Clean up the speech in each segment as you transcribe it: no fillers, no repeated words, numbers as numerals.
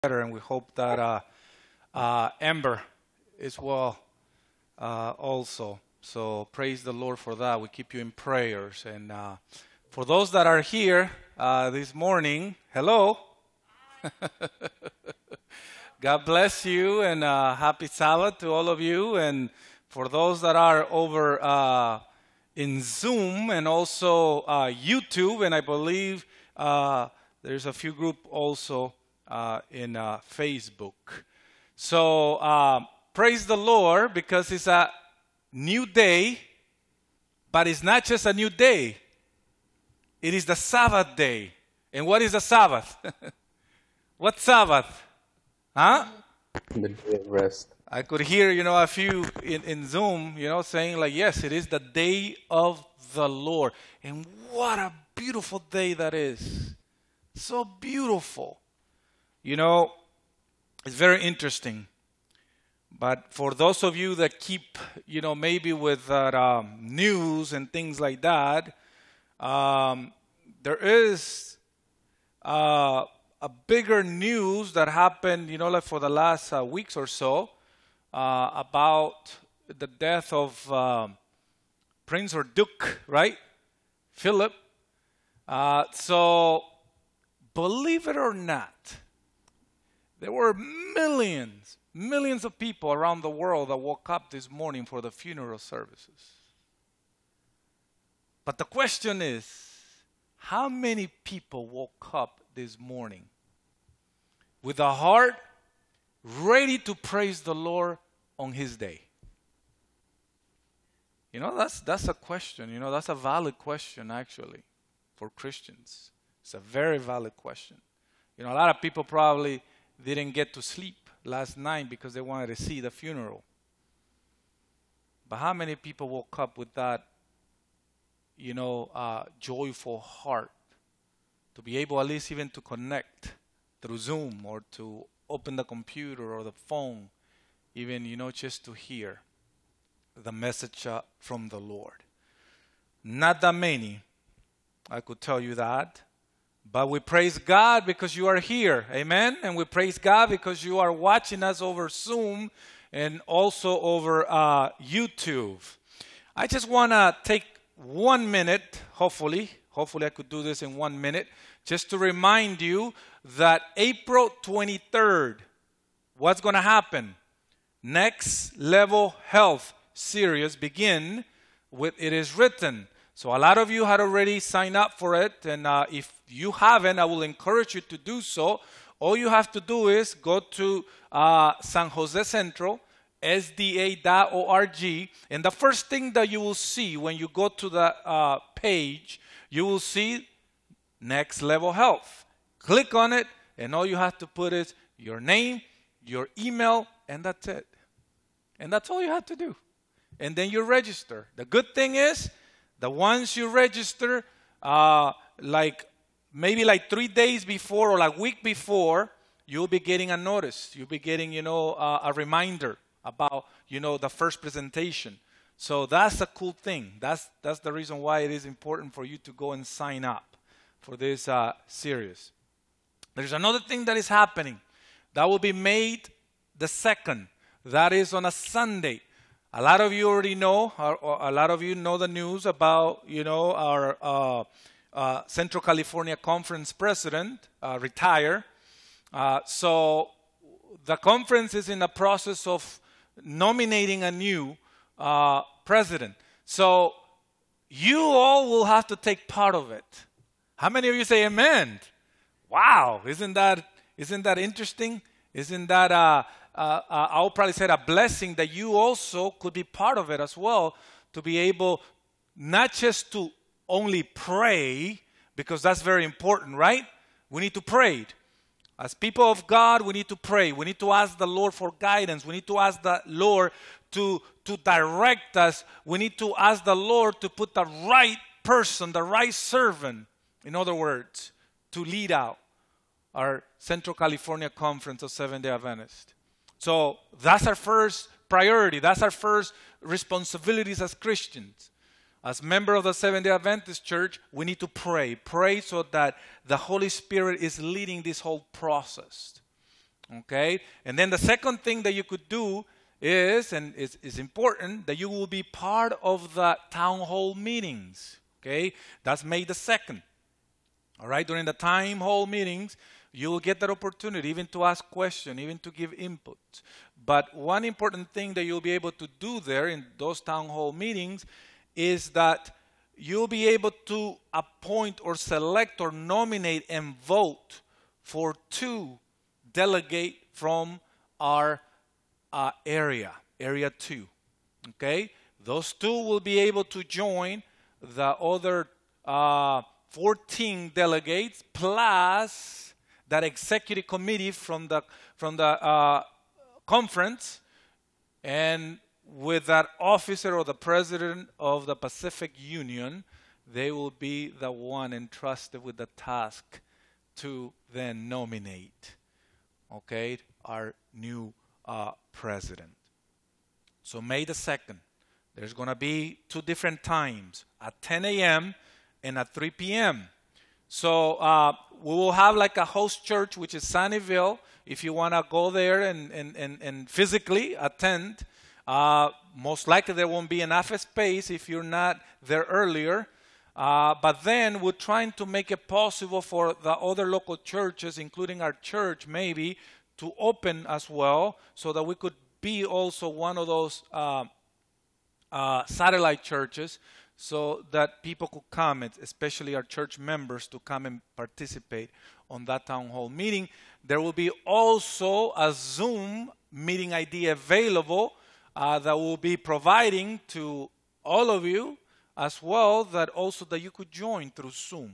better, and we hope that Amber is well also. So praise the Lord for that. We keep you in prayers. And for those that are here this morning, hello. God bless you, and happy Sabbath to all of you. And for those that are over in Zoom and also YouTube, and I believe there's a few group also in Facebook. So praise the Lord, because it's a new day, but it's not just a new day. It is the Sabbath day. And what is the Sabbath? What Sabbath? Huh? The day of rest. I could hear, a few in Zoom, saying like, yes, it is the day of the Lord. And what a beautiful day that is. So beautiful. It's very interesting. But for those of you that keep, maybe with news and things like that, there is a bigger news that happened, like for the last weeks or so, about the death of Prince or Duke, right? Philip. So, believe it or not, there were millions of people around the world that woke up this morning for the funeral services. But the question is, how many people woke up this morning with a heart ready to praise the Lord on His day? That's a question. That's a valid question, actually, for Christians. It's a very valid question. A lot of people probably didn't get to sleep last night because they wanted to see the funeral. But how many people woke up with that, joyful heart to be able at least even to connect through Zoom or to open the computer or the phone, even, just to hear the message from the Lord? Not that many, I could tell you that. But we praise God because you are here. Amen? And we praise God because you are watching us over Zoom and also over YouTube. I just want to take 1 minute, hopefully I could do this in 1 minute, just to remind you that April 23rd, what's going to happen? Next Level Health series begin with It Is Written. So a lot of you had already signed up for it, and if you haven't, I will encourage you to do so. All you have to do is go to San Jose Central, sda.org, and the first thing that you will see when you go to the page, you will see Next Level Health. Click on it, and all you have to put is your name, your email, and that's it. And that's all you have to do. And then you register. The good thing is, the ones you register, maybe 3 days before or a week before, you'll be getting a notice. You'll be getting, a reminder about, the first presentation. So that's a cool thing. That's the reason why it is important for you to go and sign up for this series. There's another thing that is happening. That will be May the 2nd. That is on a Sunday. A lot of you already know, a lot of you know the news about, our Central California Conference president retire. So the conference is in the process of nominating a new president. So you all will have to take part of it. How many of you say amen? Wow, isn't that interesting? Isn't that I'll probably say a blessing that you also could be part of it as well, to be able not just to only pray, because that's very important, right? We need to pray. As people of God, we need to pray. We need to ask the Lord for guidance. We need to ask the Lord to direct us. We need to ask the Lord to put the right person, the right servant, in other words, to lead out our Central California Conference of Seventh-day Adventists. So that's our first priority. That's our first responsibilities as Christians. As member of the Seventh-day Adventist Church, we need to pray. Pray so that the Holy Spirit is leading this whole process. Okay? And then the second thing that you could do is, and is important, that you will be part of the town hall meetings. Okay? That's May the 2nd. All right? During the town hall meetings, you will get that opportunity even to ask questions, even to give input. But one important thing that you'll be able to do there in those town hall meetings is that you'll be able to appoint or select or nominate and vote for 2 delegates from our area 2. Okay? Those 2 will be able to join the other 14 delegates plus that executive committee from the conference, and with that officer or the president of the Pacific Union, they will be the one entrusted with the task to then nominate, okay, our new president. So May the 2nd, there's going to be 2 different times, at 10 a.m. and at 3 p.m. So we will have like a host church, which is Sunnyvale. If you want to go there and physically attend, most likely there won't be enough space if you're not there earlier. But then we're trying to make it possible for the other local churches, including our church maybe, to open as well, so that we could be also one of those satellite churches, so that people could come, especially our church members, to come and participate on that town hall meeting. There will be also a Zoom meeting ID available that we'll be providing to all of you as well, that also that you could join through Zoom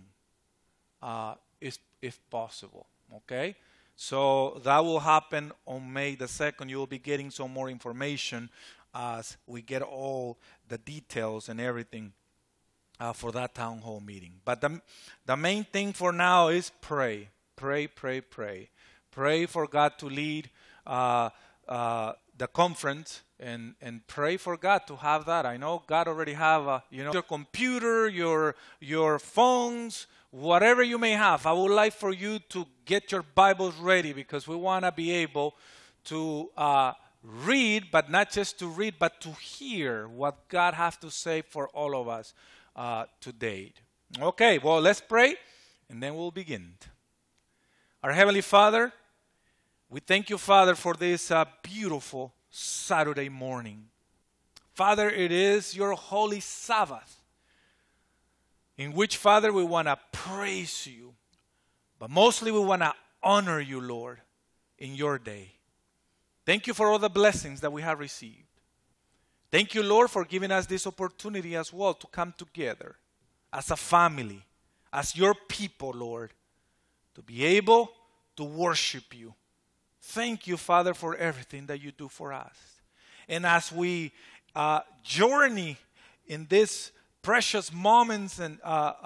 if possible. Okay? So that will happen on May the 2nd. You will be getting some more information as we get all the details and everything for that town hall meeting. But the main thing for now is pray. Pray, pray, pray. Pray for God to lead the conference, and pray for God to have that. I know God already have your computer, your phones, whatever you may have. I would like for you to get your Bibles ready, because we want to be able to read, but not just to read, but to hear what God has to say for all of us today. Okay, well, let's pray, and then we'll begin. Our Heavenly Father, we thank you, Father, for this beautiful Saturday morning. Father, it is your holy Sabbath, in which, Father, we want to praise you, but mostly we want to honor you, Lord, in your day. Thank you for all the blessings that we have received. Thank you, Lord, for giving us this opportunity as well to come together as a family, as your people, Lord, to be able to worship you. Thank you, Father, for everything that you do for us. And as we journey in these precious moments and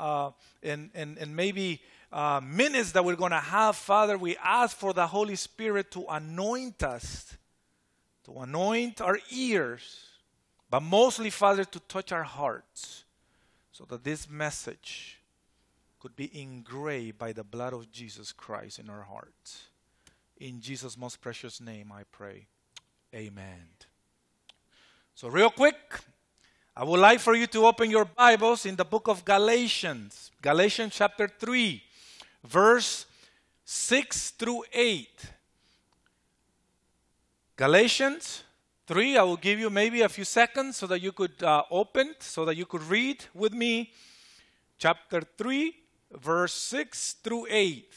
maybe minutes that we're going to have, Father, we ask for the Holy Spirit to anoint us, to anoint our ears, but mostly, Father, to touch our hearts, so that this message could be engraved by the blood of Jesus Christ in our hearts. In Jesus' most precious name I pray. Amen. So real quick, I would like for you to open your Bibles in the book of Galatians. Galatians chapter 3, verse 6 through 8. Galatians 3, I will give you maybe a few seconds so that you could open, so that you could read with me. Chapter 3, verse 6 through 8.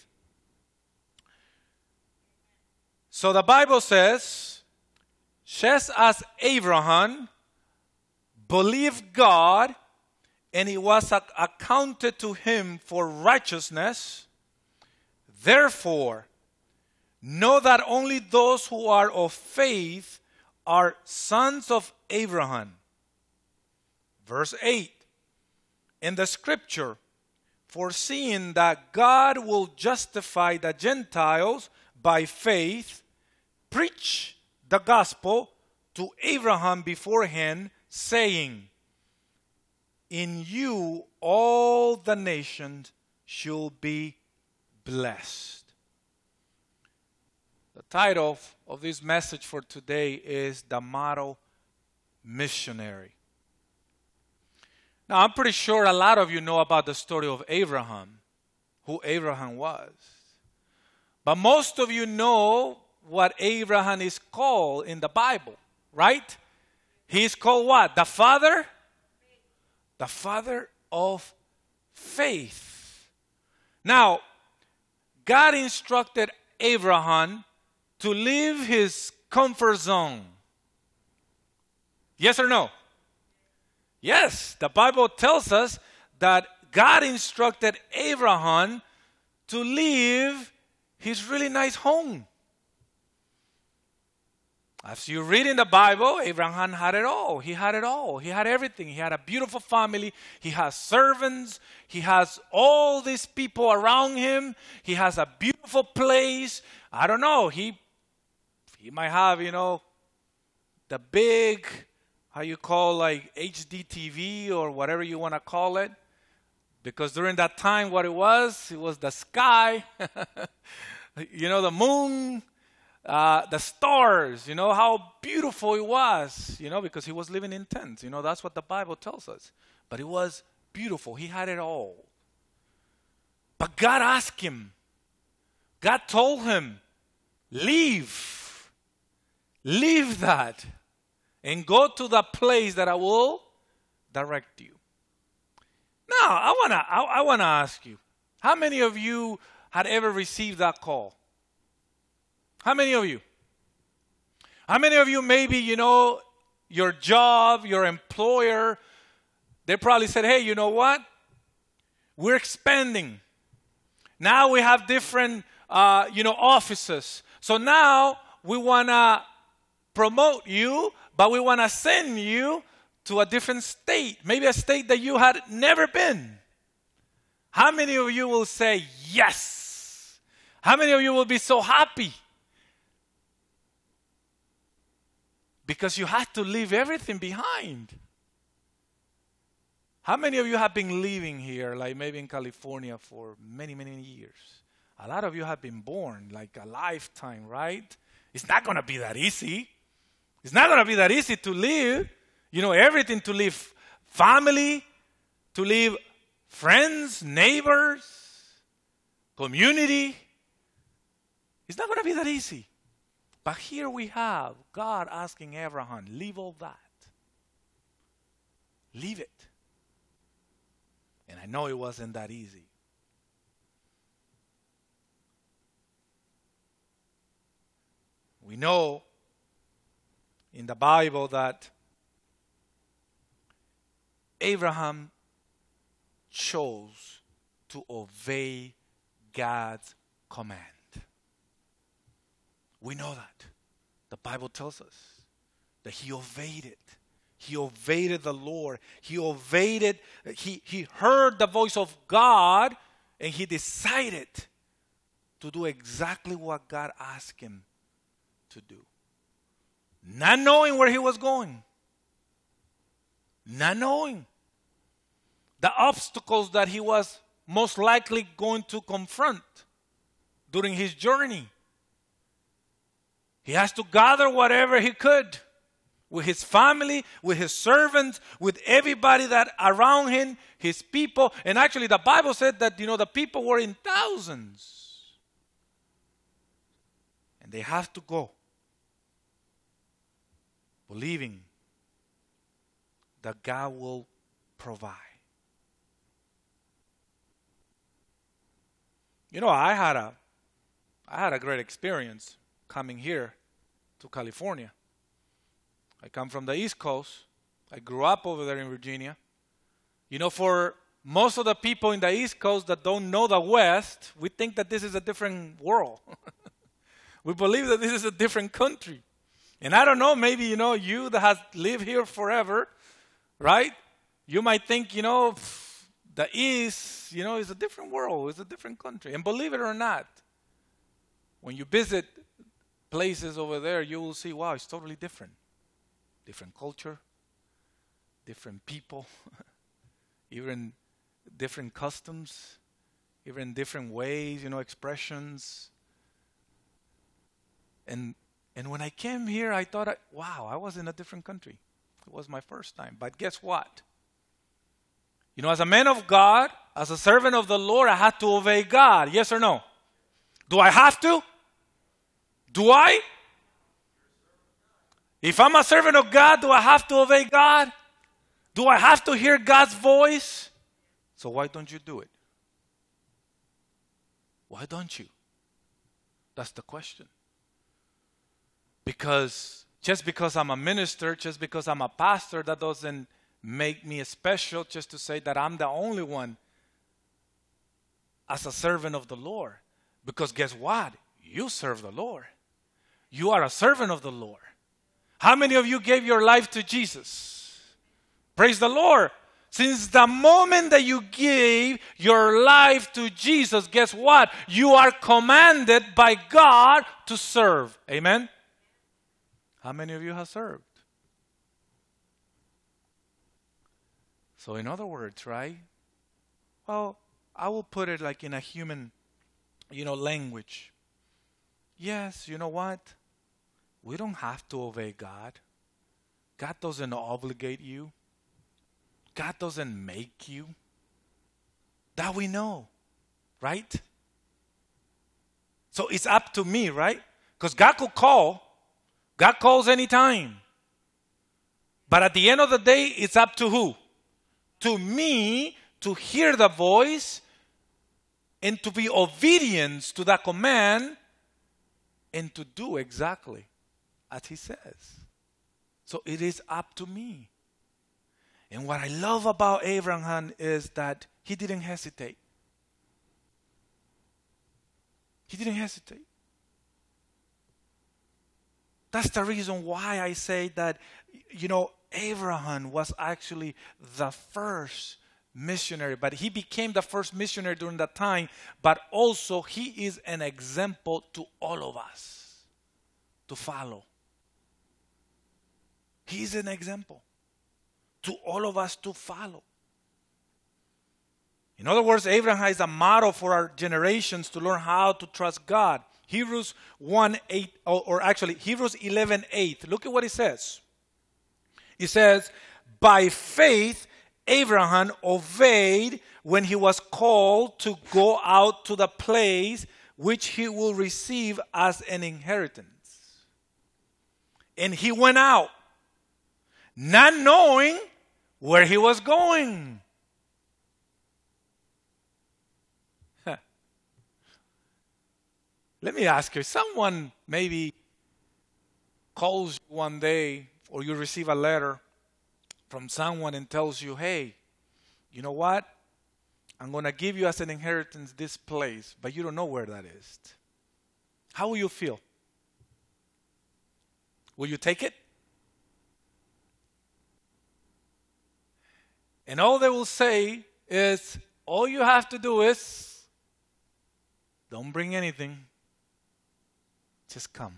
So the Bible says, just as Abraham believed God, and it was accounted to him for righteousness, therefore, know that only those who are of faith are sons of Abraham. Verse 8, in the scripture, foreseeing that God will justify the Gentiles by faith, preach the gospel to Abraham beforehand, saying, in you all the nations shall be blessed. The title of this message for today is The Model Missionary. Now, I'm pretty sure a lot of you know about the story of Abraham, who Abraham was. But most of you know what Abraham is called in the Bible, right? He's called what? The father? The father of faith. Now, God instructed Abraham to leave his comfort zone. Yes or no? Yes, the Bible tells us that God instructed Abraham to leave his really nice home. As you read in the Bible, Abraham had it all. He had it all. He had everything. He had a beautiful family. He has servants. He has all these people around him. He has a beautiful place. I don't know. He might have, the big, how you call, like HD TV or whatever you want to call it. Because during that time, what it was the sky, the moon, the stars, how beautiful it was, because he was living in tents. That's what the Bible tells us. But it was beautiful. He had it all. But God asked him, God told him, leave that and go to the place that I will direct you. Now, I wanna ask you, how many of you had ever received that call? How many of you? How many of you maybe, your job, your employer, they probably said, hey, you know what? We're expanding. Now we have different, offices. So now we want to promote you, but we want to send you to a different state, maybe a state that you had never been. How many of you will say yes? How many of you will be so happy? Because you had to leave everything behind. How many of you have been living here, like maybe in California, for many, many years? A lot of you have been born, like a lifetime, right? It's not going to be that easy. It's not going to be that easy to live, everything, to leave family, to leave friends, neighbors, community. It's not going to be that easy. But here we have God asking Abraham, leave all that. Leave it. And I know it wasn't that easy. We know in the Bible that Abraham chose to obey God's command. We know that. The Bible tells us that he obeyed it. He obeyed the Lord. He obeyed it. He heard the voice of God, and he decided to do exactly what God asked him to do. Not knowing where he was going. Not knowing the obstacles that he was most likely going to confront during his journey. He has to gather whatever he could with his family, with his servants, with everybody that around him, his people. And actually the Bible said that, the people were in thousands. And they have to go, believing that God will provide. I had a great experience coming here to California. I come from the East Coast. I grew up over there in Virginia. For most of the people in the East Coast that don't know the West, we think that this is a different world. We believe that this is a different country. And I don't know, maybe, you that has lived here forever, right? You might think, the East, is a different world. It's a different country. And believe it or not, when you visit places over there, you will see, wow, it's totally different. Different culture, different people, even different customs, even different ways, expressions. And when I came here, I thought, wow, I was in a different country. It was my first time. But guess what? You know, as a man of God, as a servant of the Lord, I had to obey God. Yes or no? Do I have to? Do I? If I'm a servant of God, do I have to obey God? Do I have to hear God's voice? So why don't you do it? Why don't you? That's the question. Because just because I'm a minister, just because I'm a pastor, that doesn't make me special just to say that I'm the only one as a servant of the Lord. Because guess what? You serve the Lord. You are a servant of the Lord. How many of you gave your life to Jesus? Praise the Lord. Since the moment that you gave your life to Jesus, guess what? You are commanded by God to serve. Amen? How many of you have served? So in other words, right? Well, I will put it like in a human, language. Yes, you know what? We don't have to obey God. God doesn't obligate you. God doesn't make you. That we know, right? So it's up to me, right? Because God could call. God calls anytime. But at the end of the day, it's up to who? To me to hear the voice and to be obedient to that command and to do exactly as He says. So it is up to me. And what I love about Abraham is that he didn't hesitate. He didn't hesitate. That's the reason why I say that, Abraham was actually the first missionary, but he became the first missionary during that time, but also he is an example to all of us to follow. He is an example to all of us to follow. In other words, Abraham is a model for our generations to learn how to trust God. Hebrews 1:8, or actually Hebrews 11:8. Look at what it says. It says, by faith, Abraham obeyed when he was called to go out to the place which he will receive as an inheritance. And he went out, not knowing where he was going. Let me ask you, someone maybe calls you one day, or you receive a letter from someone and tells you, hey, you know what? I'm going to give you as an inheritance this place, but you don't know where that is. How will you feel? Will you take it? And all they will say is, all you have to do is, don't bring anything. Just come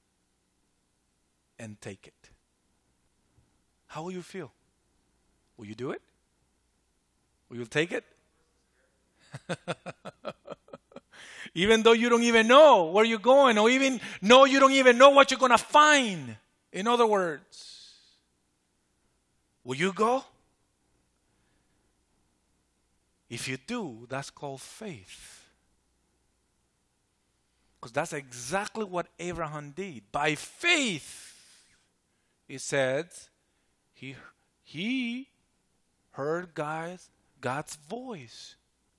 and take it. How will you feel? Will you do it? Will you take it? Even though you don't even know where you're going, or even though you don't even know what you're going to find. In other words, will you go? If you do, that's called faith. Because that's exactly what Abraham did. By faith, it says, he heard God's voice.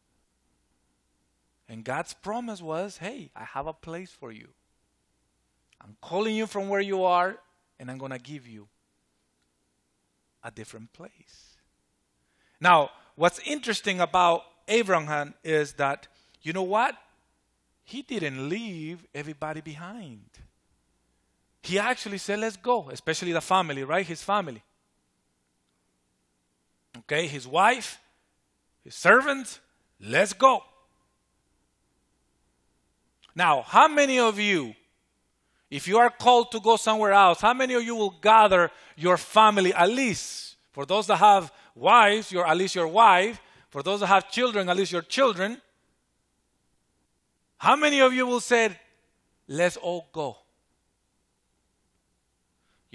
And God's promise was, hey, I have a place for you. I'm calling you from where you are, and I'm going to give you a different place. Now, what's interesting about Abraham is that, you know what? He didn't leave everybody behind. He actually said, let's go, especially the family, right? His family. Okay, his wife, his servants, let's go. Now, how many of you, if you are called to go somewhere else, how many of you will gather your family, at least, for those that have wives, at least your wife, for those that have children, at least your children, how many of you will say, let's all go?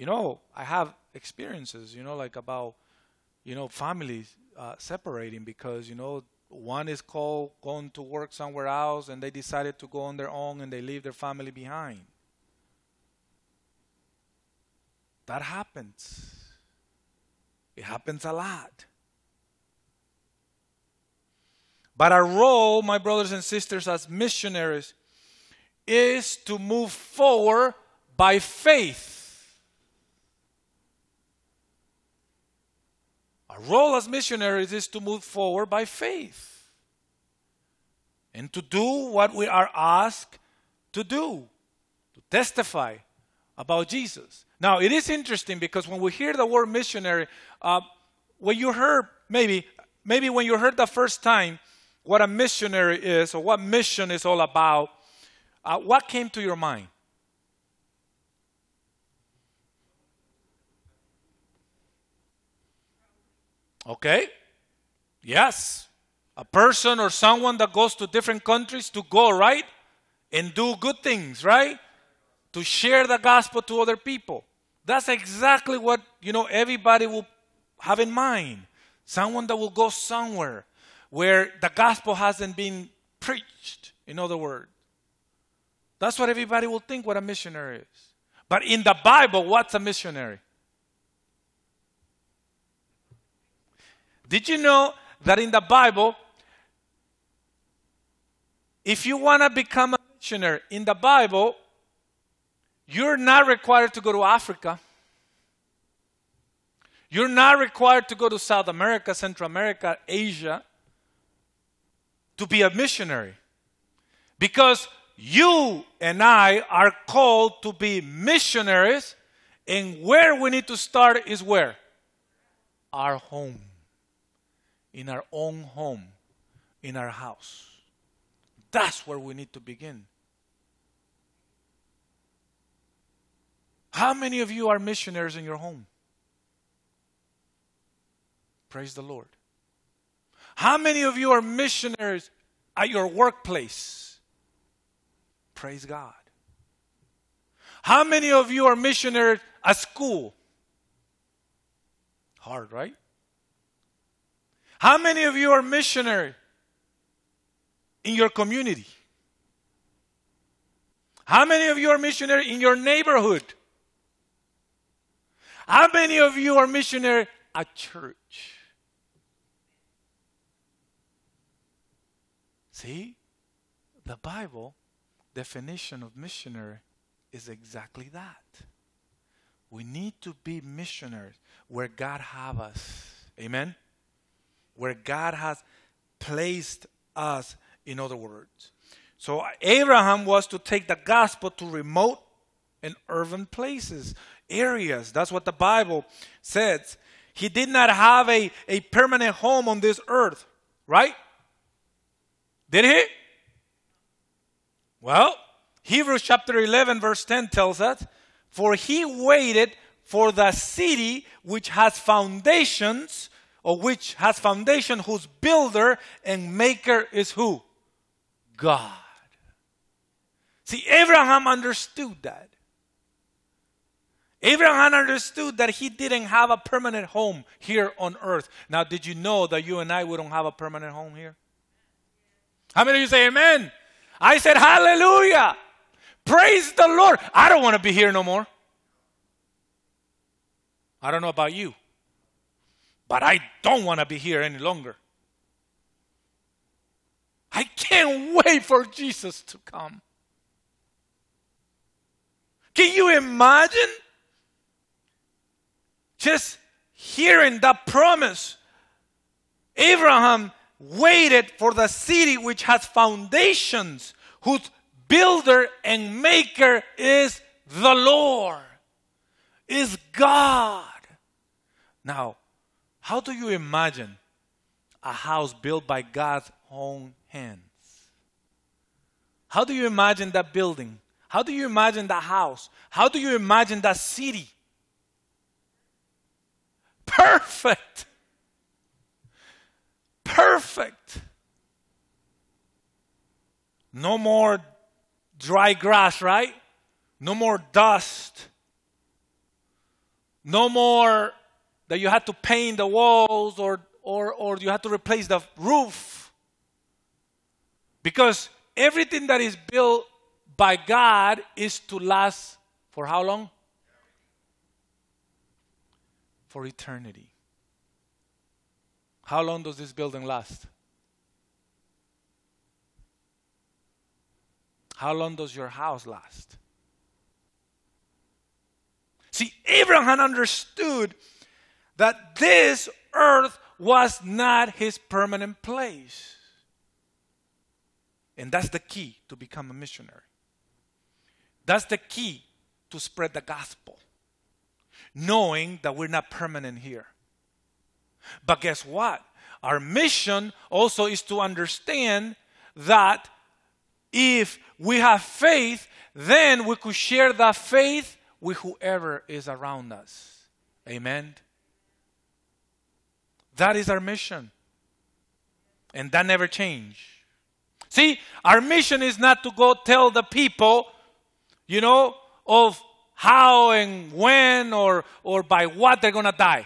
I have experiences, like about, families separating because, one is called going to work somewhere else and they decided to go on their own and they leave their family behind. That happens. It happens a lot. But our role, my brothers and sisters, as missionaries, is to move forward by faith. Our role as missionaries is to move forward by faith and to do what we are asked to do, to testify about Jesus. Now, it is interesting because when we hear the word missionary, when you heard, maybe when you heard the first time what a missionary is or what mission is all about, what came to your mind? Okay. Yes. A person or someone that goes to different countries to go, right? And do good things, right? To share the gospel to other people. That's exactly what, everybody will have in mind. Someone that will go somewhere where the gospel hasn't been preached, in other words. That's what everybody will think what a missionary is. But in the Bible, what's a missionary? Did you know that in the Bible, if you want to become a missionary in the Bible, you're not required to go to Africa. You're not required to go to South America, Central America, Asia to be a missionary. Because you and I are called to be missionaries, and where we need to start is where? Our home. In our own home, in our house. That's where we need to begin. How many of you are missionaries in your home? Praise the Lord. How many of you are missionaries at your workplace? Praise God. How many of you are missionaries at school? Hard, right? How many of you are missionaries in your community? How many of you are missionaries in your neighborhood? How many of you are missionaries at church? See, the Bible definition of missionary is exactly that. We need to be missionaries where God have us. Amen? Where God has placed us, in other words. So Abraham was to take the gospel to remote and urban places, areas. That's what the Bible says. He did not have a permanent home on this earth, right? Did he? Well, Hebrews chapter 11 verse 10 tells us, for he waited for the city which has foundations, whose builder and maker is who? God. See, Abraham understood that. Abraham understood that he didn't have a permanent home here on earth. Now, did you know that you and I, we don't have a permanent home here? How many of you say amen? I said hallelujah. Praise the Lord. I don't want to be here no more. I don't know about you. But I don't want to be here any longer. I can't wait for Jesus to come. Can you imagine just hearing that promise? Abraham waited for the city which has foundations, whose builder and maker is the Lord, is God. Now, how do you imagine a house built by God's own hands? How do you imagine that building? How do you imagine that house? How do you imagine that city? Perfect. Perfect. No more dry grass, right? No more dust. No more that you had to paint the walls or you had to replace the roof. Because everything that is built by God is to last for how long? For eternity. How long does this building last? How long does your house last? See, Abraham understood that this earth was not his permanent place. And that's the key to become a missionary. That's the key to spread the gospel. Knowing that we're not permanent here. But guess what? Our mission also is to understand that if we have faith, then we could share that faith with whoever is around us. Amen? That is our mission. And that never changed. See, our mission is not to go tell the people, of how and when or by what they're going to die.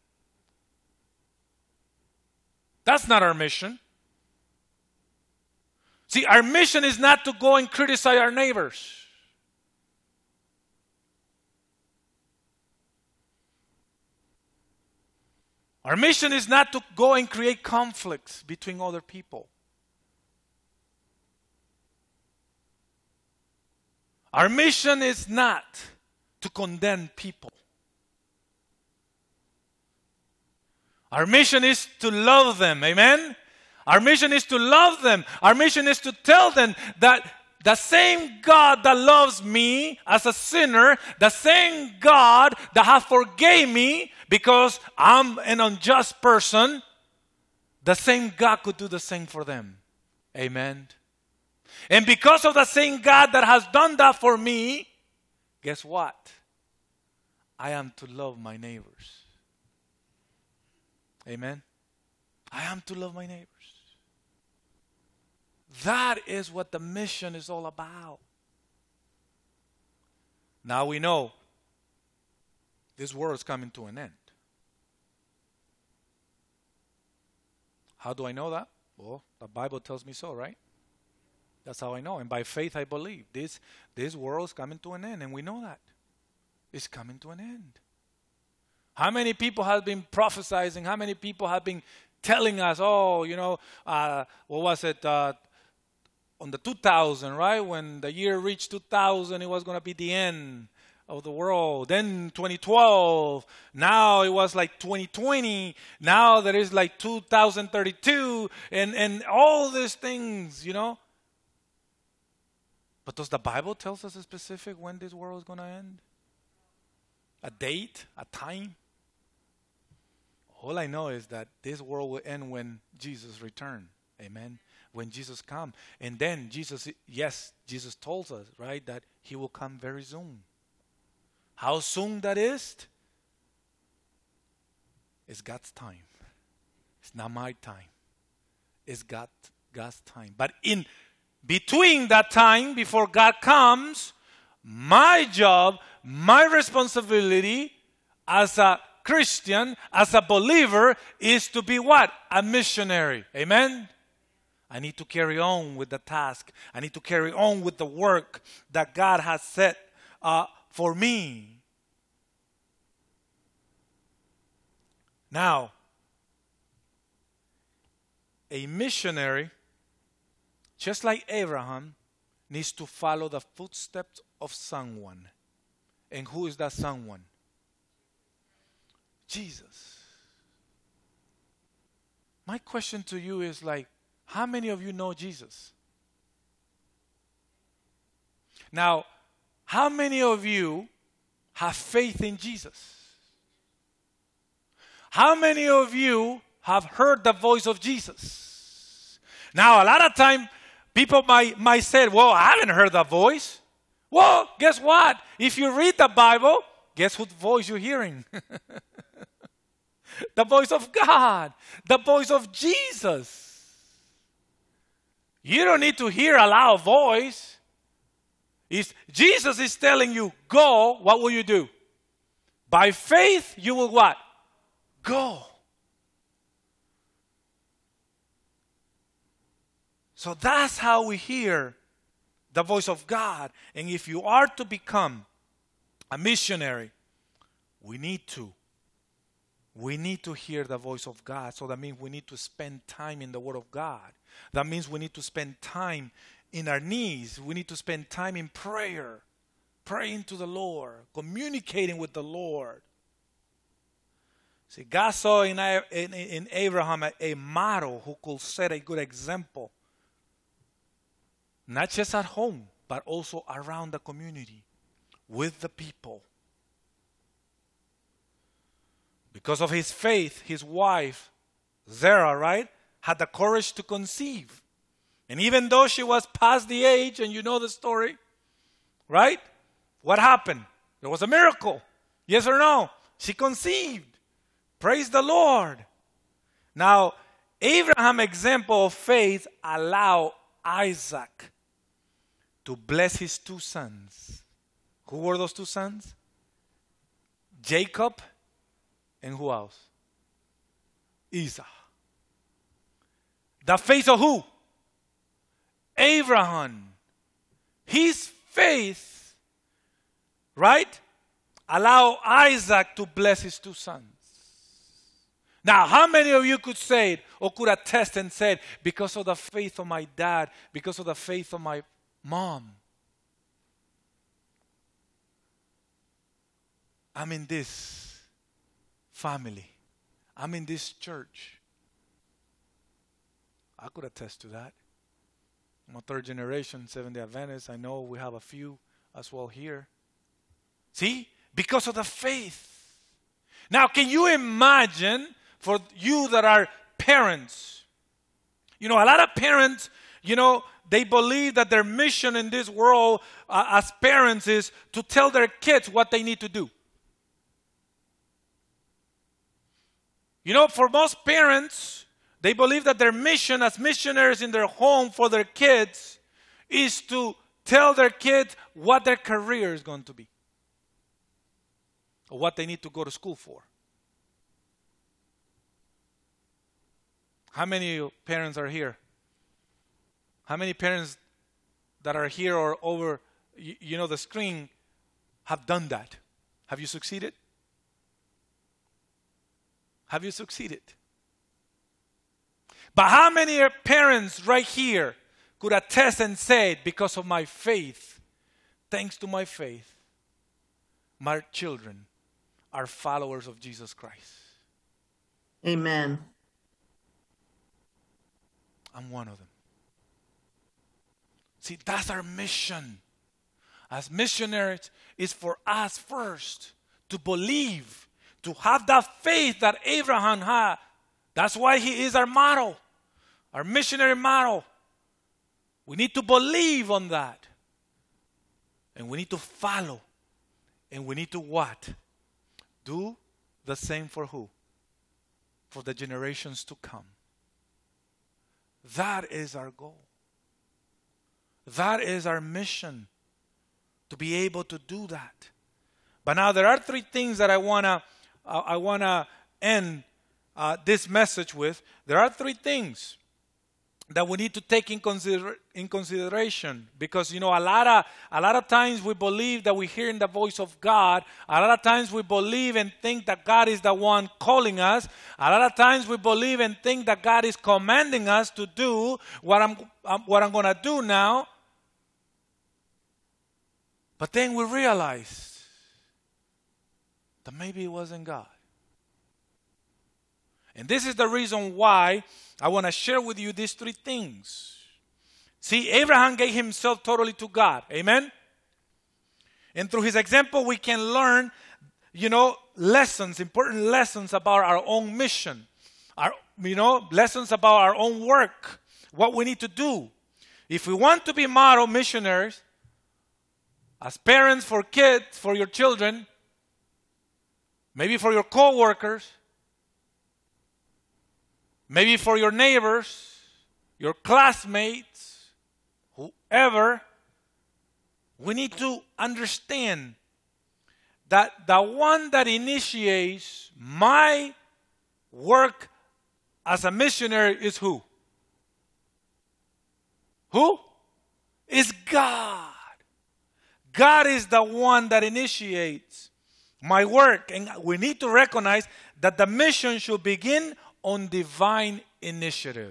That's not our mission. See, our mission is not to go and criticize our neighbors. Our mission is not to go and create conflicts between other people. Our mission is not to condemn people. Our mission is to love them. Amen? Our mission is to love them. Our mission is to tell them that the same God that loves me as a sinner, the same God that has forgave me because I'm an unjust person, the same God could do the same for them. Amen? And because of the same God that has done that for me, guess what? I am to love my neighbors. Amen? I am to love my neighbors. That is what the mission is all about. Now we know this world is coming to an end. How do I know that? Well, the Bible tells me so, right? That's how I know. And by faith I believe. This world is coming to an end, and we know that. It's coming to an end. How many people have been prophesying? How many people have been telling us, what was it, on the 2000, right? When the year reached 2000, it was going to be the end of the world. Then 2012, now it was like 2020. Now there is like 2032 and all these things, But does the Bible tell us a specific when this world is going to end? A date? A time? All I know is that this world will end when Jesus returns. Amen? When Jesus comes. And then Jesus told us, right, that he will come very soon. How soon that is? It's God's time. It's not my time. It's God's time. But in between that time, before God comes, my job, my responsibility as a Christian, as a believer, is to be what? A missionary. Amen? I need to carry on with the task. I need to carry on with the work that God has set for me. Now, a missionary, just like Abraham, needs to follow the footsteps of someone. And who is that someone? Jesus. My question to you is how many of you know Jesus? Now, how many of you have faith in Jesus? How many of you have heard the voice of Jesus? Now, a lot of time, people might say, well, I haven't heard that voice. Well, guess what? If you read the Bible, guess whose voice you're hearing? The voice of God. The voice of Jesus. You don't need to hear a loud voice. Jesus is telling you, go, what will you do? By faith, you will what? Go. So that's how we hear the voice of God. And if you are to become a missionary, we need to hear the voice of God. So that means we need to spend time in the Word of God. That means we need to spend time in our knees. We need to spend time in prayer, praying to the Lord, communicating with the Lord. See, God saw in Abraham a model who could set a good example. Not just at home, but also around the community, with the people. Because of his faith, his wife, Sarah, right, had the courage to conceive. And even though she was past the age, and you know the story, right? What happened? There was a miracle. Yes or no? She conceived. Praise the Lord. Now, Abraham's example of faith allowed Isaac to bless his two sons. Who were those two sons? Jacob and who else? Esau. The faith of who? Abraham. His faith, right, allowed Isaac to bless his two sons. Now, how many of you could say it or could attest and say, because of the faith of my dad, because of the faith of my mom, I'm in this family. I'm in this church. I could attest to that. I'm a third generation Seventh-day Adventist. I know we have a few as well here. See? Because of the faith. Now, can you imagine for you that are parents? You know, a lot of parents, you know, they believe that their mission in this world as parents is to tell their kids what they need to do. You know, for most parents, they believe that their mission as missionaries in their home for their kids is to tell their kids what their career is going to be or what they need to go to school for. How many parents are here? How many parents that are here or over, you know, the screen have done that? Have you succeeded? Have you succeeded? But how many parents right here could attest and say, because of my faith, thanks to my faith, my children are followers of Jesus Christ? Amen. I'm one of them. See, that's our mission. As missionaries, is for us first to believe, to have that faith that Abraham had. That's why he is our model, our missionary model. We need to believe on that. And we need to follow. And we need to what? Do the same for who? For the generations to come. That is our goal. That is our mission, to be able to do that. But now there are three things that I wanna end this message with. There are three things that we need to take in consideration, because you know a lot of times we believe that we're hearing the voice of God. A lot of times we believe and think that God is the one calling us. A lot of times we believe and think that God is commanding us to do what I'm going to do now. But then we realize that maybe it wasn't God. And this is the reason why I want to share with you these three things. See, Abraham gave himself totally to God. Amen? And through his example, we can learn, you know, lessons, important lessons about our own mission. Lessons about our own work, what we need to do. If we want to be model missionaries, as parents for kids, for your children, maybe for your co-workers, maybe for your neighbors, your classmates, whoever, we need to understand that the one that initiates my work as a missionary is who? Who? Is God. God is the one that initiates my work. And we need to recognize that the mission should begin on divine initiative.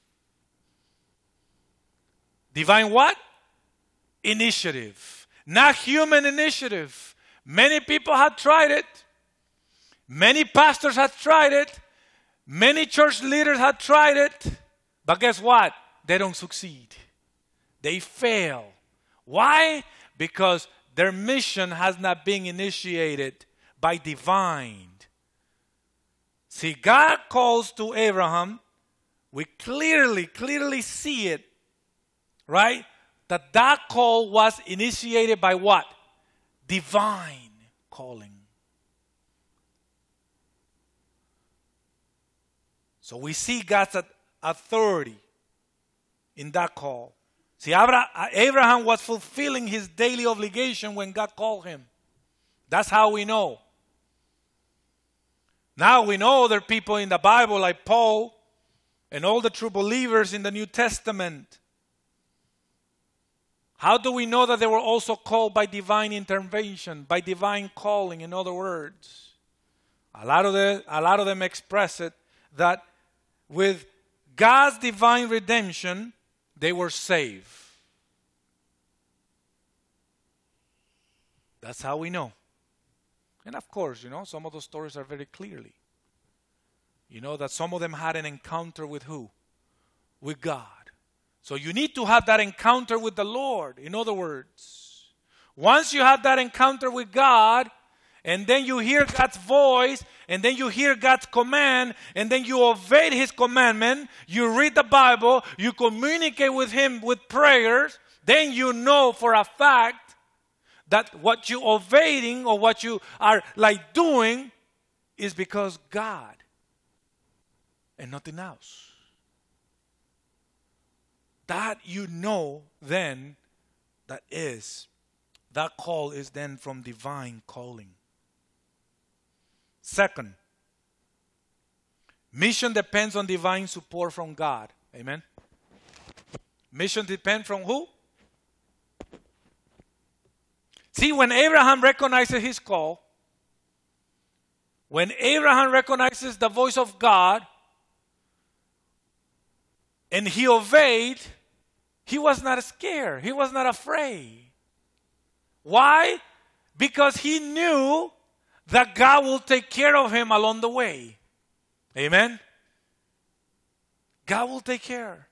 Divine what? Initiative. Not human initiative. Many people have tried it. Many pastors have tried it. Many church leaders have tried it. But guess what? They don't succeed. They fail. Why? Because their mission has not been initiated by divine. See, God calls to Abraham. We clearly see it, right? That call was initiated by what? Divine calling. So we see God's authority in that call. See, Abraham was fulfilling his daily obligation when God called him. That's how we know. Now we know there are people in the Bible like Paul and all the true believers in the New Testament. How do we know that they were also called by divine intervention, by divine calling, in other words? A lot of them express it that with God's divine redemption, they were saved. That's how we know. And of course, some of those stories are very clearly. That some of them had an encounter with who? With God. So you need to have that encounter with the Lord. In other words, once you have that encounter with God, and then you hear God's voice, and then you hear God's command, and then you obey His commandment, you read the Bible, you communicate with Him with prayers, then you know for a fact that what you're obeying or what you are like doing is because God and nothing else. That then, that call is then from divine calling. Second, mission depends on divine support from God. Amen? Mission depends from who? See, when Abraham recognizes his call, when Abraham recognizes the voice of God, and he obeyed, he was not scared. He was not afraid. Why? Because he knew that God will take care of him along the way. Amen? God will take care.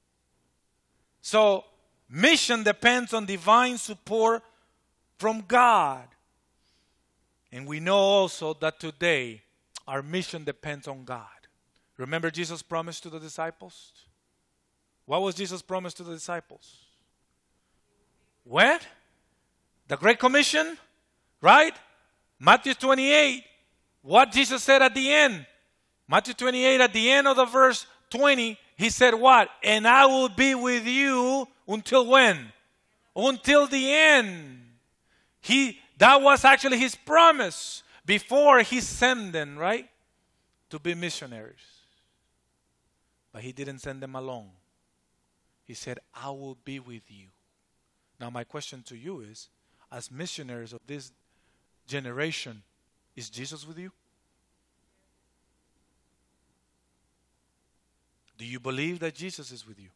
So, mission depends on divine support from God. And we know also that today, our mission depends on God. Remember Jesus' promise to the disciples? What was Jesus' promise to the disciples? What? The Great Commission? Right? Matthew 28. What Jesus said at the end? Matthew 28, at the end of the verse 20, He said what? And I will be with you until when? Until the end. That was actually His promise before He sent them, right? To be missionaries. But He didn't send them alone. He said, I will be with you. Now my question to you is, as missionaries of this generation, is Jesus with you? Do you believe that Jesus is with you?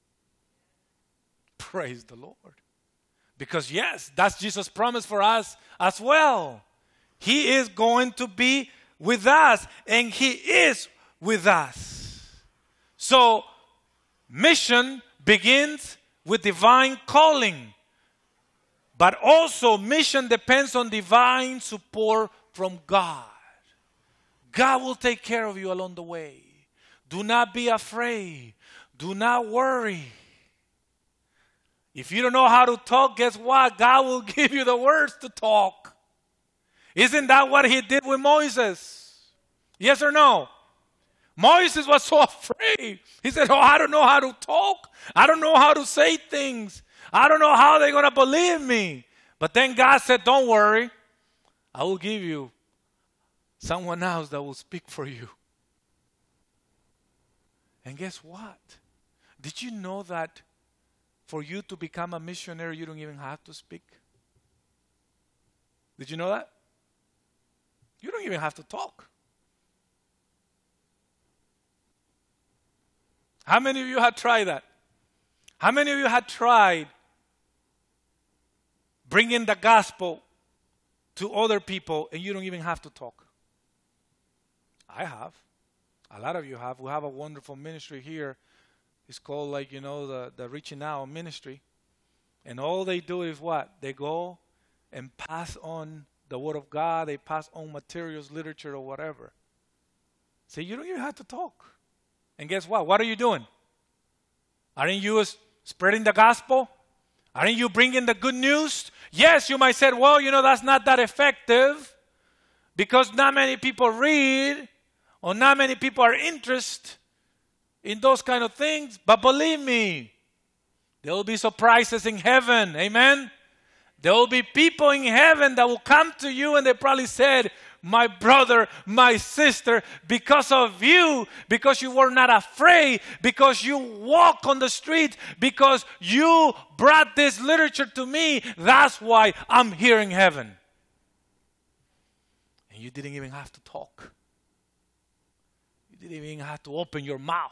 Praise the Lord. Because yes, that's Jesus' promise for us as well. He is going to be with us, and He is with us. So, mission begins with divine calling. But also, mission depends on divine support from God. God will take care of you along the way. Do not be afraid. Do not worry. If you don't know how to talk, guess what? God will give you the words to talk. Isn't that what He did with Moses? Yes or no? Moses was so afraid. He said, I don't know how to talk. I don't know how to say things. I don't know how they're going to believe me. But then God said, don't worry. I will give you someone else that will speak for you. And guess what? Did you know that for you to become a missionary, you don't even have to speak? Did you know that? You don't even have to talk. How many of you had tried that? How many of you had tried bringing the gospel to other people and you don't even have to talk? I have. A lot of you have. We have a wonderful ministry here. It's called the Reaching Out ministry. And all they do is what? They go and pass on the Word of God. They pass on materials, literature, or whatever. So you don't even have to talk. And guess what? What are you doing? Aren't you spreading the gospel? Aren't you bringing the good news? Yes, you might say, well, that's not that effective because not many people read or not many people are interested in those kind of things. But believe me, there will be surprises in heaven. Amen? There will be people in heaven that will come to you and they probably said, my brother, my sister, because of you, because you were not afraid, because you walk on the street, because you brought this literature to me, that's why I'm here in heaven. And you didn't even have to talk. You didn't even have to open your mouth.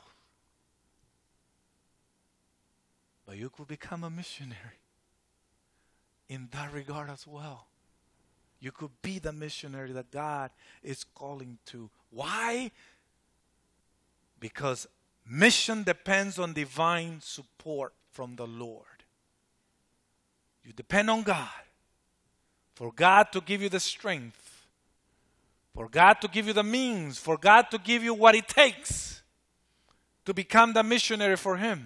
But you could become a missionary in that regard as well. You could be the missionary that God is calling to. Why? Because mission depends on divine support from the Lord. You depend on God. For God to give you the strength. For God to give you the means. For God to give you what it takes to become the missionary for Him.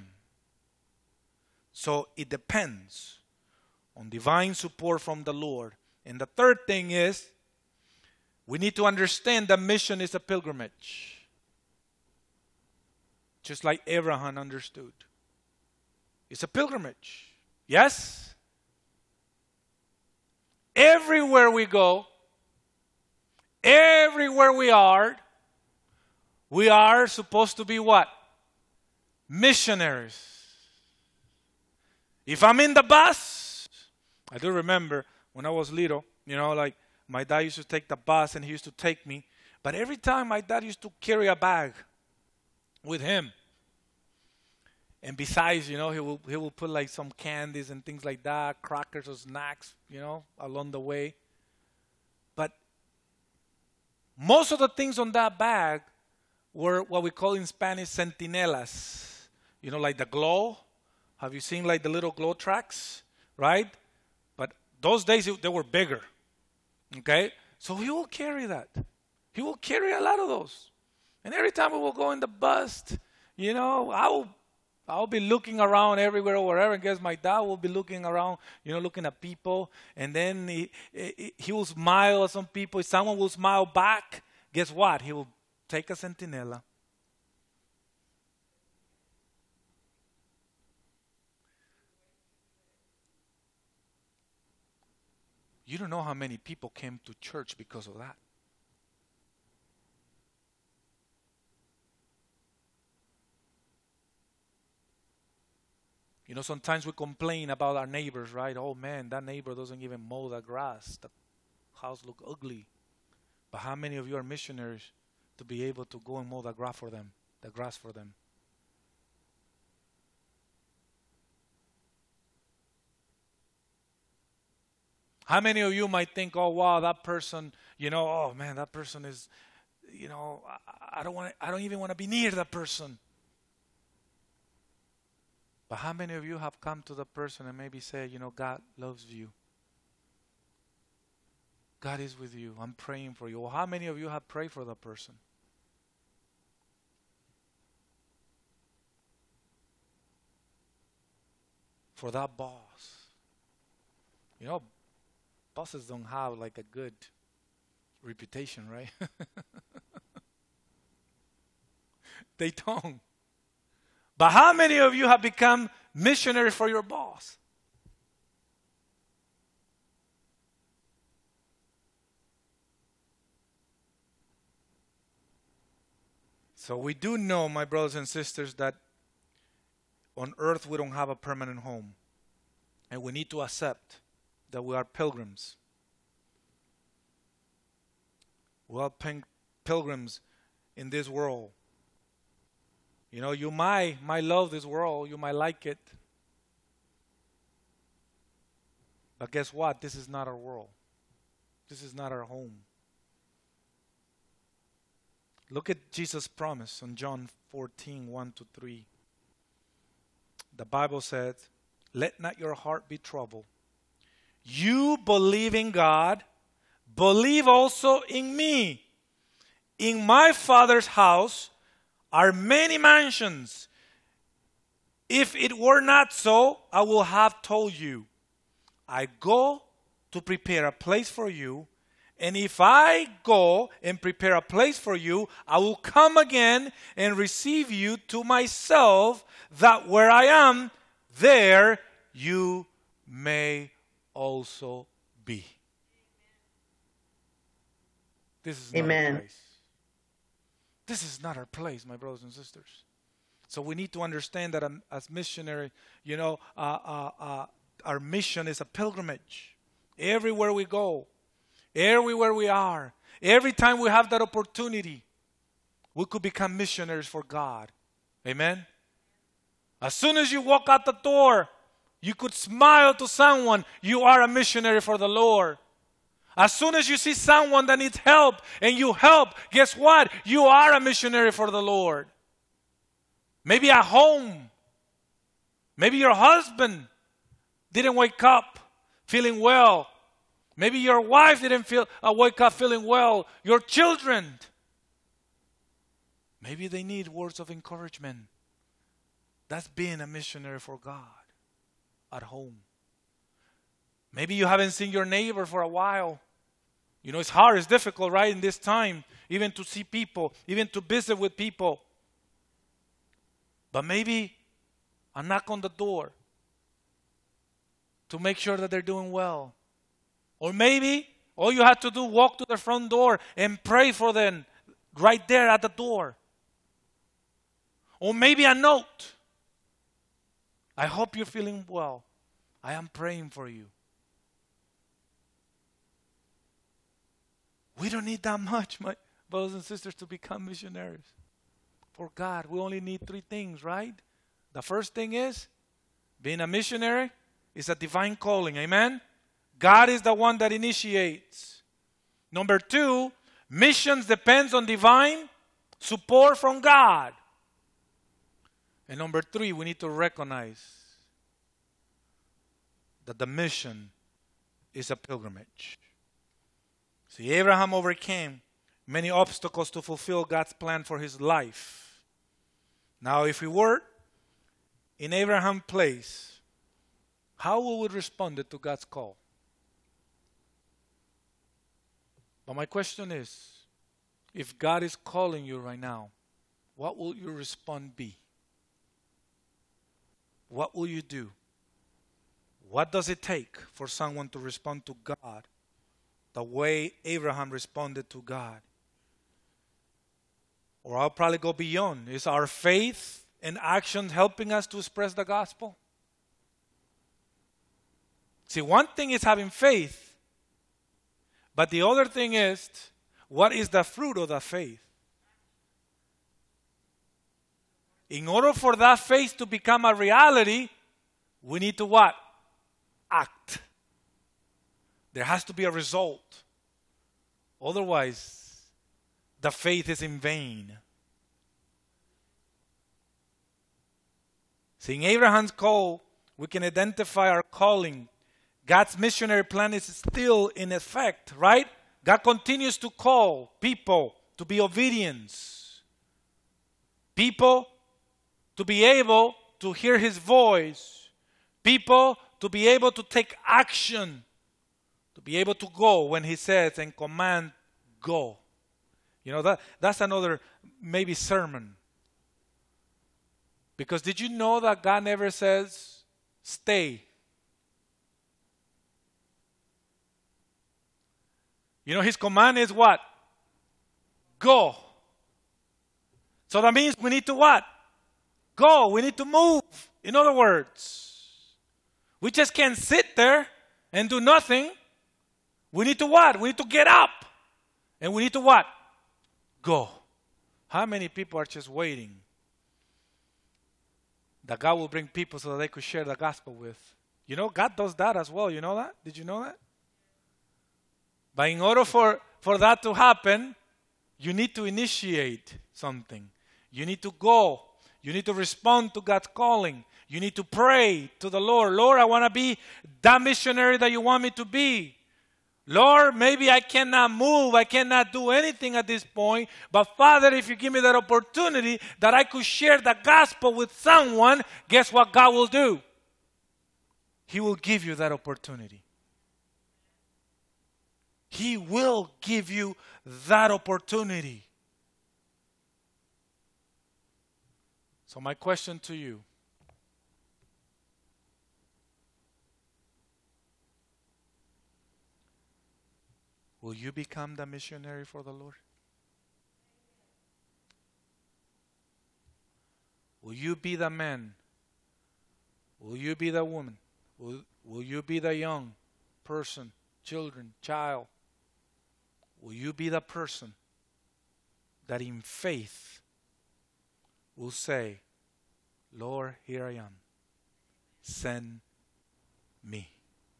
So it depends on divine support from the Lord. And the third thing is, we need to understand that mission is a pilgrimage. Just like Abraham understood. It's a pilgrimage. Yes? Everywhere we go, everywhere we are supposed to be what? Missionaries. If I'm in the bus, I do remember when I was little, my dad used to take the bus and he used to take me. But every time my dad used to carry a bag with him. And besides, he will put like some candies and things like that, crackers or snacks, along the way. But most of the things on that bag were what we call in Spanish centinelas. Like the glow. Have you seen like the little glow tracks? Right? But those days they were bigger. Okay? So he will carry that. He will carry a lot of those. And every time we will go in the bus, I'll be looking around everywhere or wherever. I guess my dad will be looking around, looking at people. And then he will smile at some people. If someone will smile back, guess what? He will take a centinela. You don't know how many people came to church because of that. Sometimes we complain about our neighbors, right? Oh man, that neighbor doesn't even mow the grass. The house looks ugly. But how many of you are missionaries to be able to go and mow the grass for them? How many of you might think, oh wow, that person, oh man, that person is, I don't even want to be near that person. But how many of you have come to the person and maybe say, God loves you. God is with you. I'm praying for you. Well, how many of you have prayed for the person? For that boss. Bosses don't have like a good reputation, right? They don't. But how many of you have become missionaries for your boss? So we do know, my brothers and sisters, that on earth we don't have a permanent home. And we need to accept that we are pilgrims. We are pilgrims in this world. You know, you might love this world, you might like it. But guess what? This is not our world. This is not our home. Look at Jesus' promise on John 14, 1-3. The Bible says, let not your heart be troubled. You believe in God, believe also in me. In my Father's house are many mansions. If it were not so, I will have told you. I go to prepare a place for you. And if I go and prepare a place for you, I will come again and receive you to myself, that where I am, there you may also be. This is not Amen. our place. This is not our place, my brothers and sisters. So we need to understand that as missionary, our mission is a pilgrimage. Everywhere we go, everywhere we are, every time we have that opportunity, we could become missionaries for God. Amen? As soon as you walk out the door, you could smile to someone. You are a missionary for the Lord. As soon as you see someone that needs help and you help, guess what? You are a missionary for the Lord. Maybe at home. Maybe your husband didn't wake up feeling well. Maybe your wife didn't wake up feeling well. Your children. Maybe they need words of encouragement. That's being a missionary for God at home. Maybe you haven't seen your neighbor for a while. You know, it's hard, it's difficult, right, in this time, even to see people, even to visit with people. But maybe a knock on the door to make sure that they're doing well. Or maybe all you have to do, walk to the front door and pray for them right there at the door. Or maybe a note. I hope you're feeling well. I am praying for you. We don't need that much, my brothers and sisters, to become missionaries for God. We only need 3 things, right? The first thing is, being a missionary is a divine calling. Amen? God is the one that initiates. Number 2, missions depends on divine support from God. And number 3, we need to recognize that the mission is a pilgrimage. See, Abraham overcame many obstacles to fulfill God's plan for his life. Now, if we were in Abraham's place, how would we respond to God's call? But my question is, if God is calling you right now, what will your response be? What will you do? What does it take for someone to respond to God the way Abraham responded to God? Or I'll probably go beyond. Is our faith and action helping us to express the gospel? See, one thing is having faith, but the other thing is, what is the fruit of that faith? In order for that faith to become a reality, we need to what? Act. There has to be a result. Otherwise, the faith is in vain. See, in Abraham's call, we can identify our calling. God's missionary plan is still in effect, right? God continues to call people to be obedient. People to be able to hear His voice. People to be able to take action. To be able to go when He says and command, go. You know, that's another maybe sermon. Because did you know that God never says, stay? You know, His command is what? Go. So that means we need to what? Go. We need to move. In other words, we just can't sit there and do nothing. We need to what? We need to get up. And we need to what? Go. How many people are just waiting that God will bring people so that they could share the gospel with? You know, God does that as well. You know that? Did you know that? But in order for that to happen, you need to initiate something. You need to go. You need to respond to God's calling. You need to pray to the Lord. Lord, I want to be that missionary that you want me to be. Lord, maybe I cannot move. I cannot do anything at this point. But Father, if you give me that opportunity that I could share the gospel with someone, guess what God will do? He will give you that opportunity. He will give you that opportunity. So my question to you, will you become the missionary for the Lord? Will you be the man? Will you be the woman? Will you be the young person, children, child? Will you be the person that in faith will say, Lord, here I am. Send me.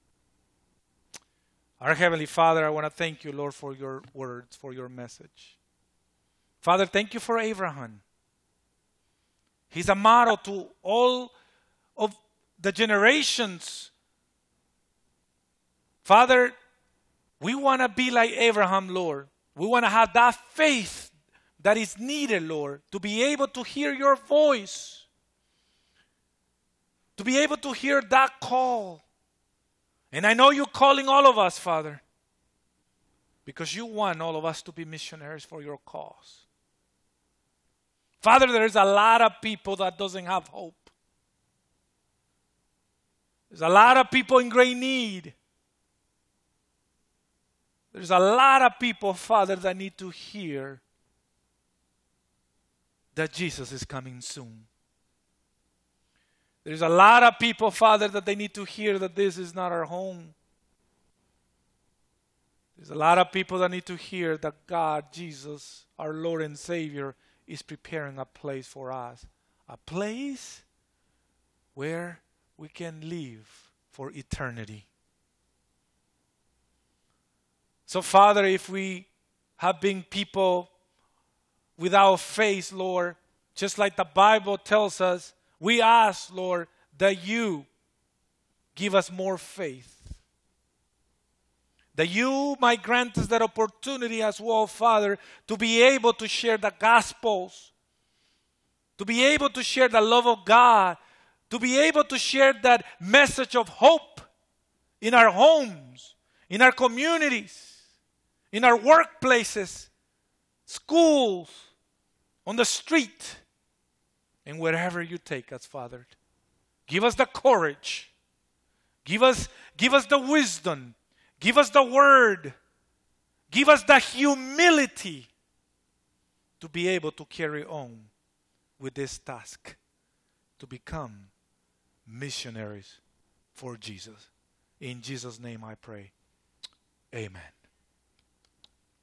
Our Heavenly Father, I want to thank you, Lord, for your words, for your message. Father, thank you for Abraham. He's a model to all of the generations. Father, we want to be like Abraham, Lord. We want to have that faith that is needed, Lord, to be able to hear your voice, to be able to hear that call. And I know you're calling all of us, Father, because you want all of us to be missionaries for your cause. Father, there's a lot of people that doesn't have hope. There's a lot of people in great need. There's a lot of people, Father, that need to hear that Jesus is coming soon. There's a lot of people, Father, that they need to hear that this is not our home. There's a lot of people that need to hear that God, Jesus, our Lord and Savior, is preparing a place for us. A place where we can live for eternity. So, Father, if we have been people without faith, Lord, just like the Bible tells us, we ask, Lord, that you give us more faith. That you might grant us that opportunity as well, Father, to be able to share the Gospels, to be able to share the love of God, to be able to share that message of hope in our homes, in our communities, in our workplaces, schools, on the street, and wherever you take us, Father. Give us the courage. Give us the wisdom. Give us the word. Give us the humility to be able to carry on with this task, to become missionaries for Jesus. In Jesus' name I pray. Amen.